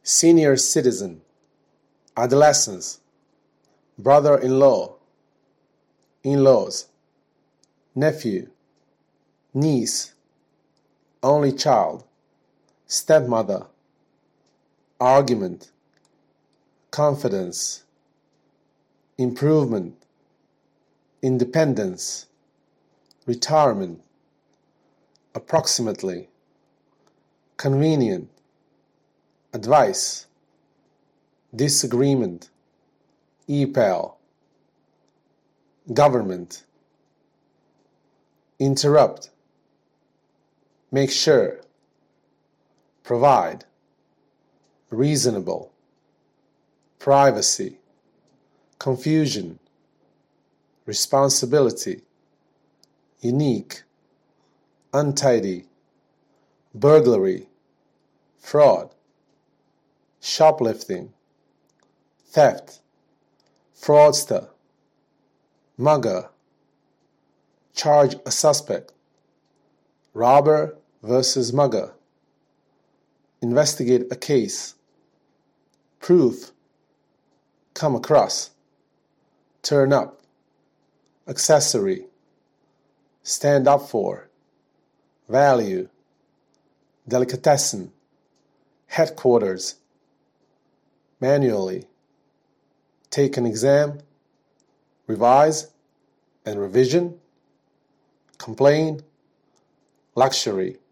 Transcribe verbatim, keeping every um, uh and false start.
senior citizen, adolescence, brother-in-law, in-laws, nephew, niece, only child, stepmother, argument, confidence, improvement, independence, retirement, approximately, convenient, advice, disagreement, e-pal, government, interrupt, make sure, provide, reasonable, privacy, confusion, responsibility, unique, untidy, burglary, fraud, shoplifting, theft, fraudster, mugger, charge a suspect, robber versus mugger, investigate a case, proof, come across, turn up, accessory, stand up for, value, delicatessen, headquarters, manually, take an exam, revise and revision, complain, luxury,